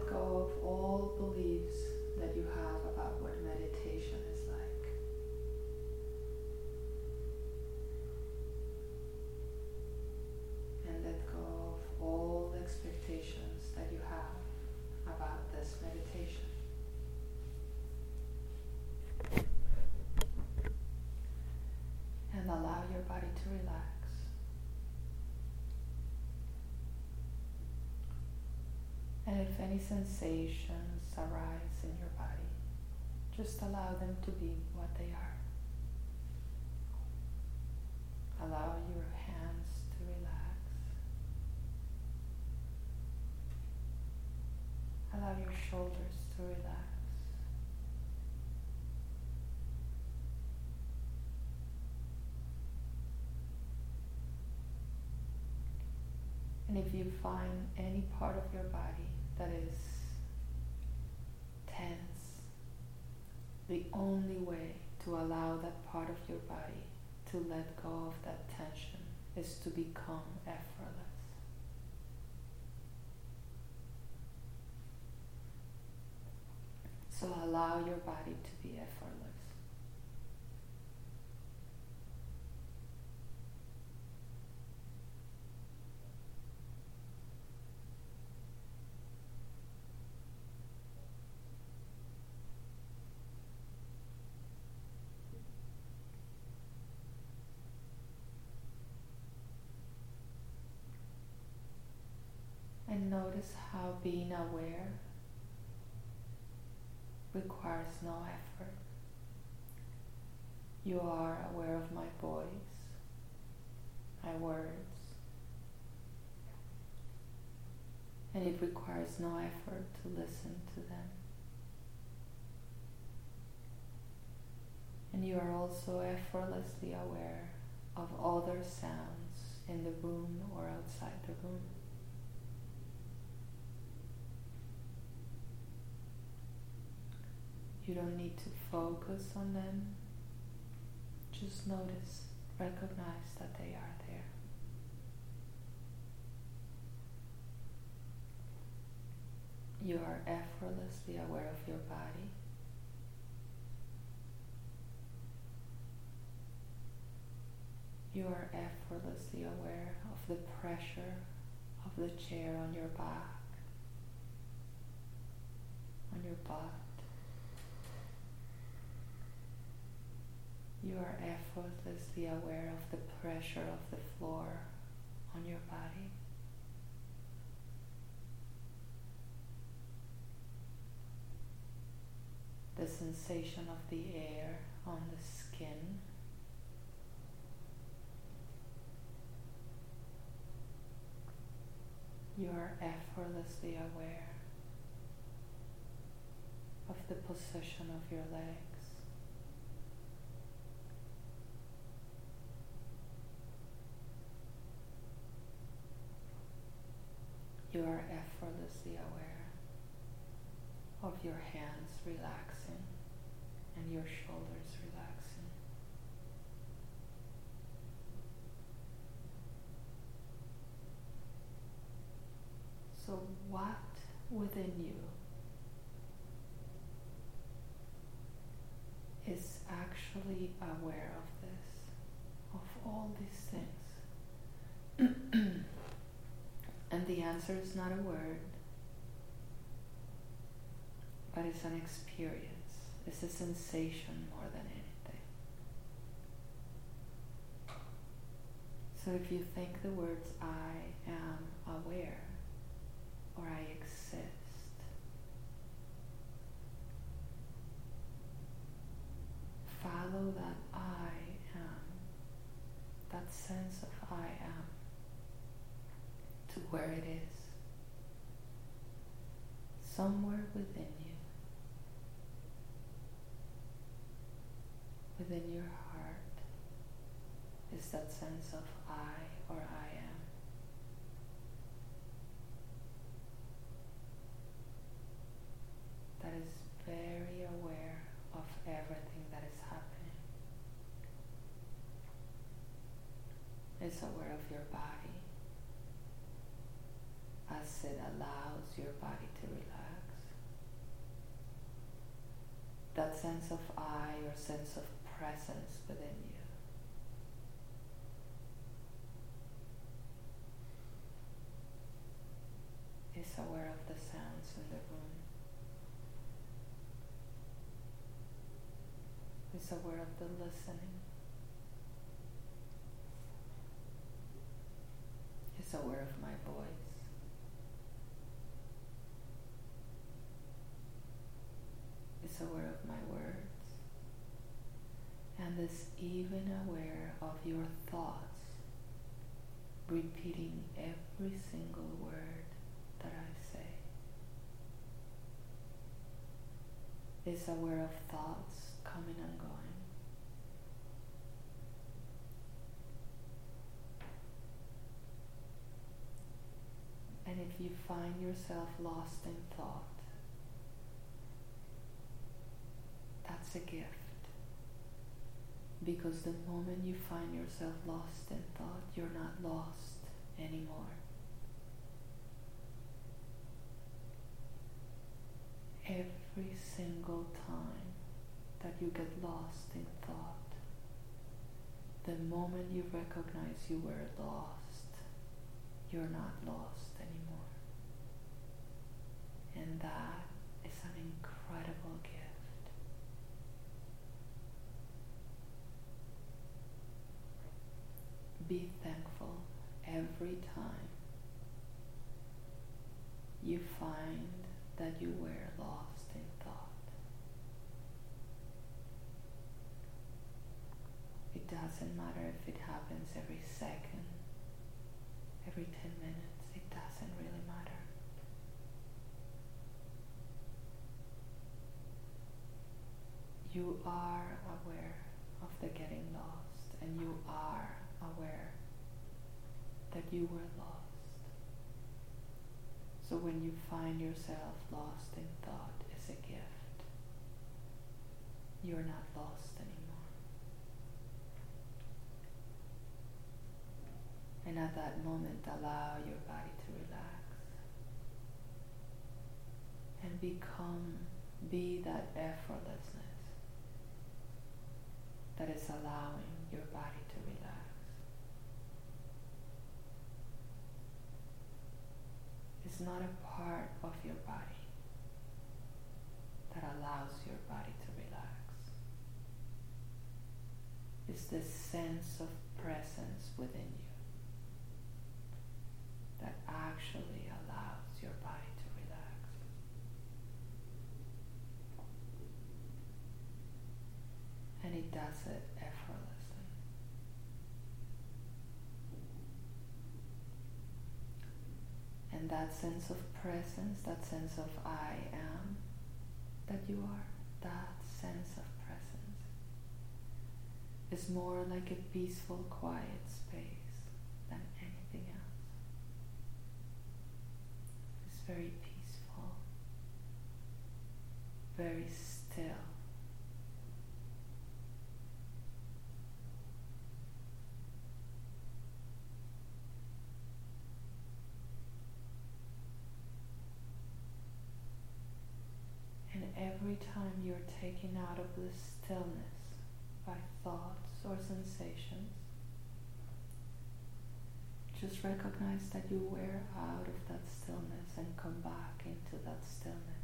let go of all beliefs that you have about what meditation is like. And let go of all expectations that you have about this meditation. And allow your body to relax. And if any sensations arise in your body, just allow them to be what they are. Allow your hands to relax. Allow your shoulders to relax. And if you find any part of your body that is tense, the only way to allow that part of your body to let go of that tension is to become effortless. So allow your body to be effortless. And notice how being aware requires no effort. You are aware of my voice, my words, and it requires no effort to listen to them. And you are also effortlessly aware of other sounds in the room or outside the room. You don't need to focus on them. Just notice, recognize that they are there. You are effortlessly aware of your body. You are effortlessly aware of the pressure of the chair on your back, on your butt. You are effortlessly aware of the pressure of the floor on your body. The sensation of the air on the skin. You are effortlessly aware of the position of your legs. You are effortlessly aware of your hands relaxing and your shoulders relaxing. So what within you is actually aware of this, of all these things? And the answer is not a word, but it's an experience. It's a sensation more than anything. So if you think the words I am aware or I exist, follow that I am, that sense of I am, to where it is, somewhere within you, within your heart, is that sense of I or I am. That is very aware of everything that is happening. It's aware of your body, as it allows your body to relax. that sense of I or sense of presence within you. Is aware of the sounds in the room. Is aware of the listening. Is aware of my voice. Is aware of my words. And is even aware of your thoughts, repeating every single word that I say. Is aware of thoughts coming and going. And if you find yourself lost in thought, that's a gift. Because the moment you find yourself lost in thought, you're not lost anymore. Every single time that you get lost in thought, the moment you recognize you were lost, you're not lost anymore. And that is an incredible gift. Be thankful every time you find that you were lost in thought. It doesn't matter if it happens every second, every 10 minutes, it doesn't really matter. You are aware of the getting lost, and you are aware that you were lost. So when you find yourself lost in thought, it's a gift. You're not lost anymore. And at that moment, allow your body to relax and be that effortlessness that is allowing your body to relax. It's not a part of your body that allows your body to relax. It's the sense of presence within you that actually allows your body to relax. And it does it effortlessly. And that sense of presence, that sense of I am, that you are, that sense of presence is more like a peaceful, quiet space than anything else. It's very peaceful, very still. And every time you're taken out of this stillness by thoughts or sensations, just recognize that you were out of that stillness and come back into that stillness.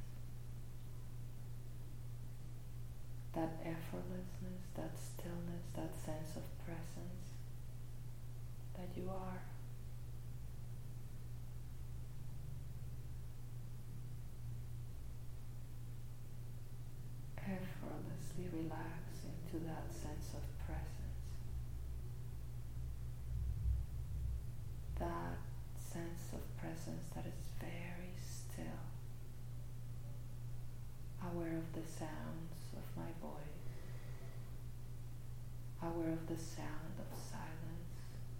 That effortlessness, that stillness, that sense of presence that you are. Effortlessly relax into that sense of presence. That sense of presence that is very still, aware of the sounds of my voice, aware of the sound of silence,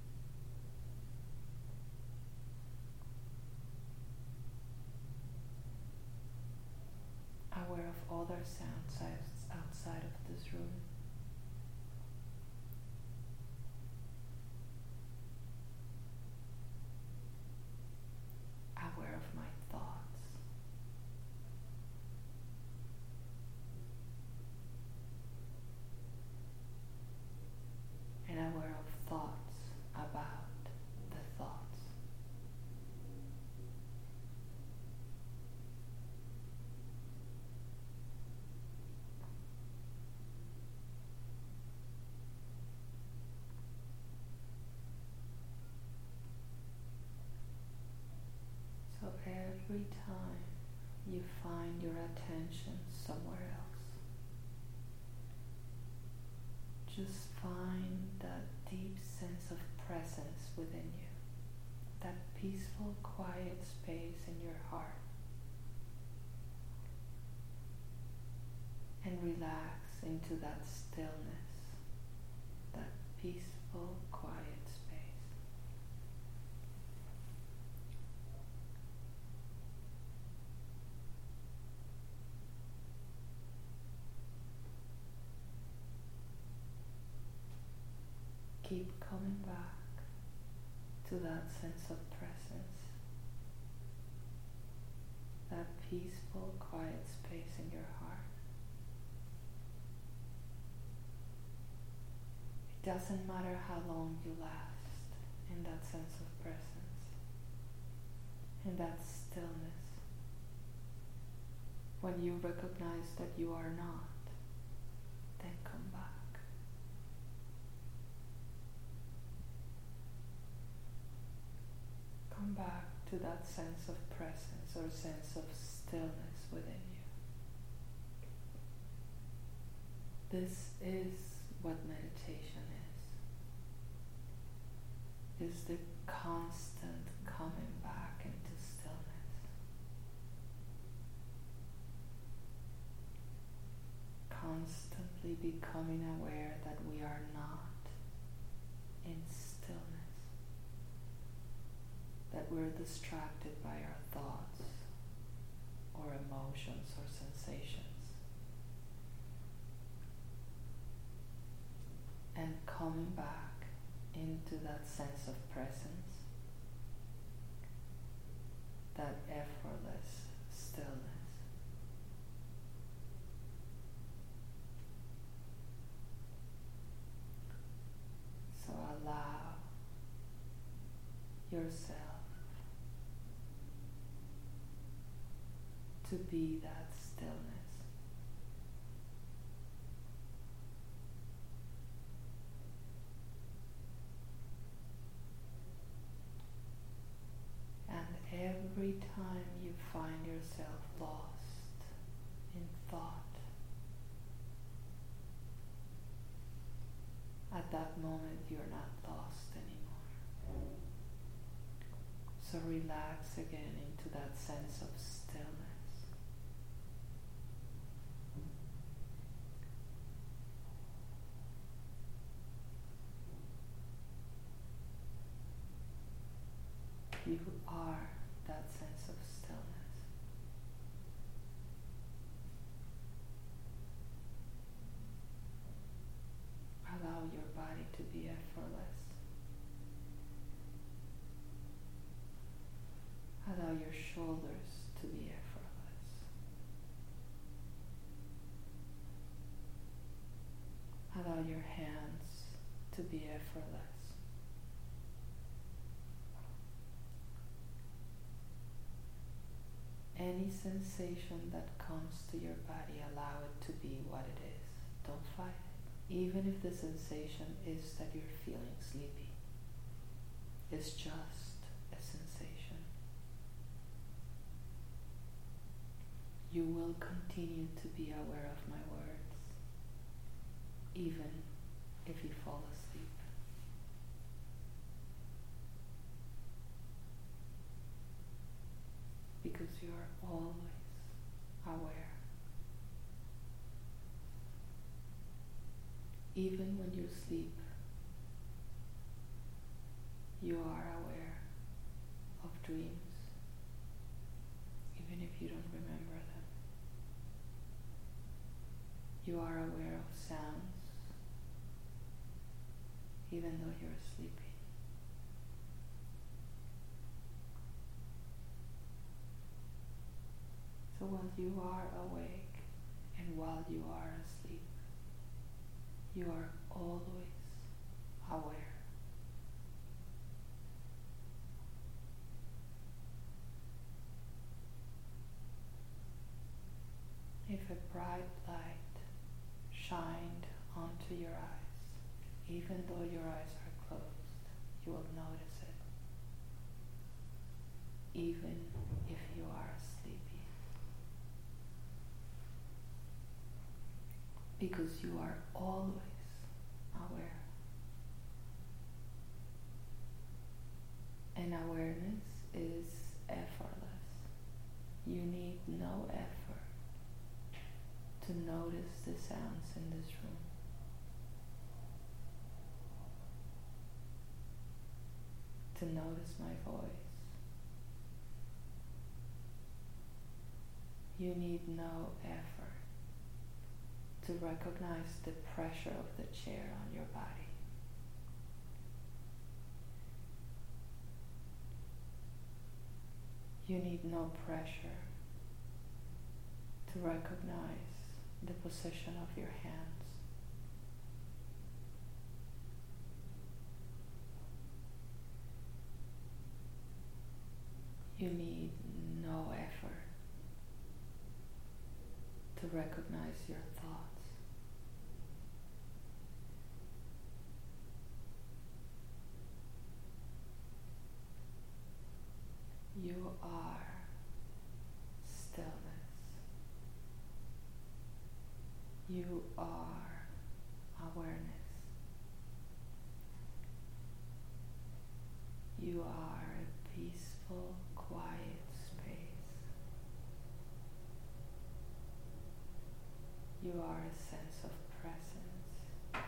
aware of other sounds outside of this room. Aware of my thoughts. every time you find your attention somewhere else, just find that deep sense of presence within you, that peaceful, quiet space in your heart, and relax into that stillness, that peaceful, quiet space. Keep coming back to that sense of presence, that peaceful, quiet space in your heart. It doesn't matter how long you last in that sense of presence, in that stillness. When you recognize that you are not, then come back. Come back to that sense of presence or sense of stillness within you. This is what meditation is the constant coming back into stillness. Constantly becoming aware that we are not in stillness, that we're distracted by our thoughts or emotions or sensations. And coming back into that sense of presence, that effortless stillness. So allow yourself to be that stillness. Every time you find yourself lost in thought, at that moment you're not lost anymore. So relax again into that sense of stillness. You are that sense of stillness. Allow your body to be effortless. Allow your shoulders to be effortless. Allow your hands to be effortless. Any sensation that comes to your body, allow it to be what it is. Don't fight it. Even if the sensation is that you're feeling sleepy, it's just a sensation. You will continue to be aware of my words, even if you fall asleep. Because you are always aware. Even when you sleep, you are aware of dreams, even if you don't remember them. You are aware of sounds, even though you're sleeping. So while you are awake and while you are asleep, you are always aware. If a bright light shined onto your eyes, even though your eyes are closed, you will notice it. Even if you are because you are always aware. And awareness is effortless. You need no effort to notice the sounds in this room. To notice my voice. You need no effort to recognize the pressure of the chair on your body. You need no pressure to recognize the position of your hands. You need no effort to recognize your thoughts. You are stillness. You are awareness. You are a peaceful, quiet space. You are a sense of presence.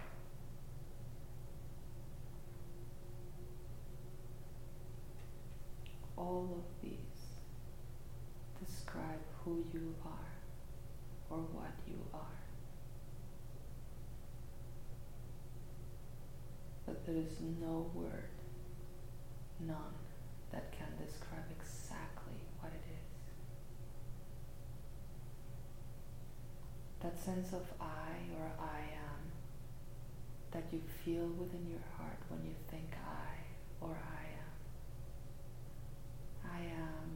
All of these describe who you are or what you are. But there is no word, none, that can describe exactly what it is. That sense of I or I am that you feel within your heart when you think I or I am. I am.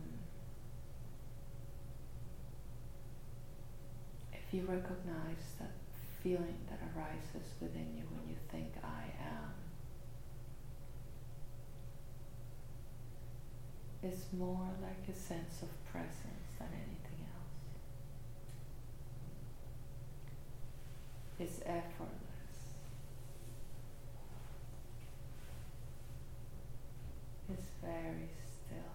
If you recognize that feeling that arises within you when you think I am, it's more like a sense of presence than anything else. It's effortless. It's very still.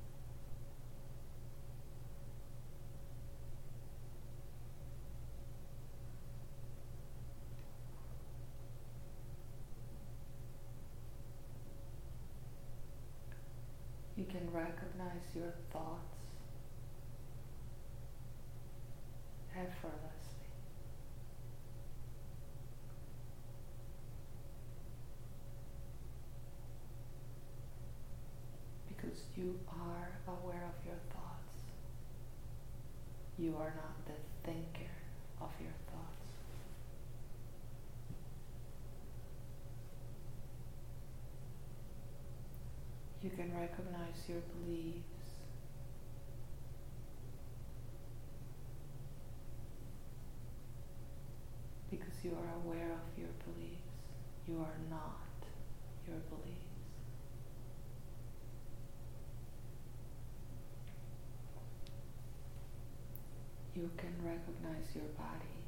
You can recognize your thoughts effortlessly. Because you are aware of your thoughts. You are not the thinker of your thoughts. You can recognize your beliefs. Because you are aware of your beliefs. You are not your beliefs. You can recognize your body.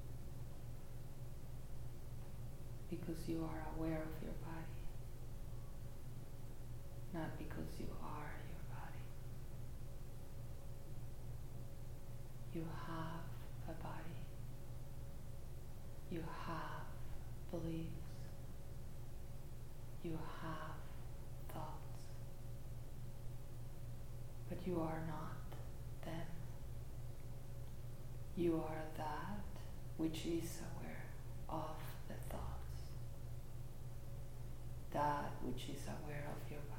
Because you are aware of your body. Not because you are your body. You have a body. You have beliefs. You have thoughts. But you are not them. You are that which is aware of the thoughts. That which is aware of your body.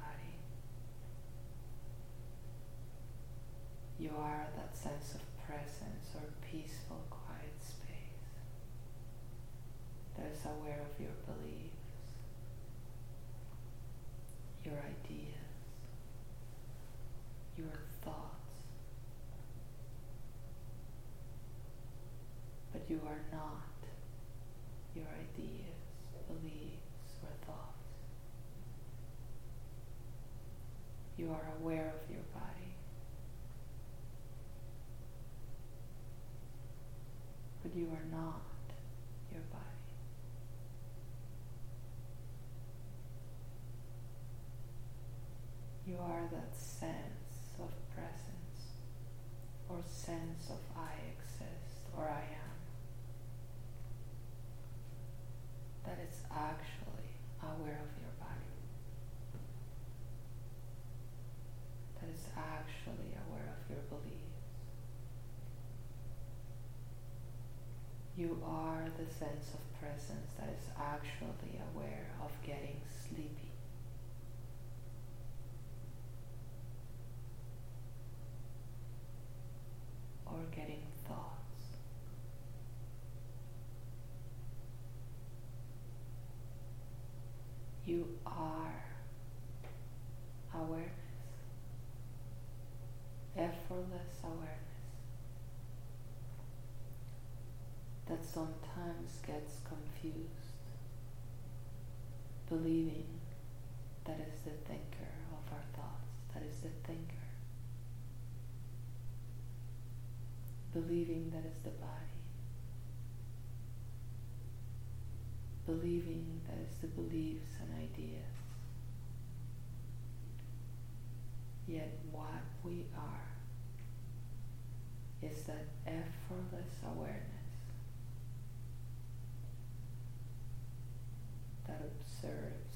You are that sense of presence or peaceful, quiet space that is aware of your beliefs, your ideas, your thoughts. But you are not your ideas, beliefs, or thoughts. You are aware of your body. But you are not You are the sense of presence that is actually aware of getting sleepy. Or getting thoughts. You are awareness, effortless awareness that sometimes gets confused, believing that is the thinker of our thoughts, that is the thinker, believing that is the body, believing that is the beliefs and ideas. Yet what we are is that effortless awareness that observes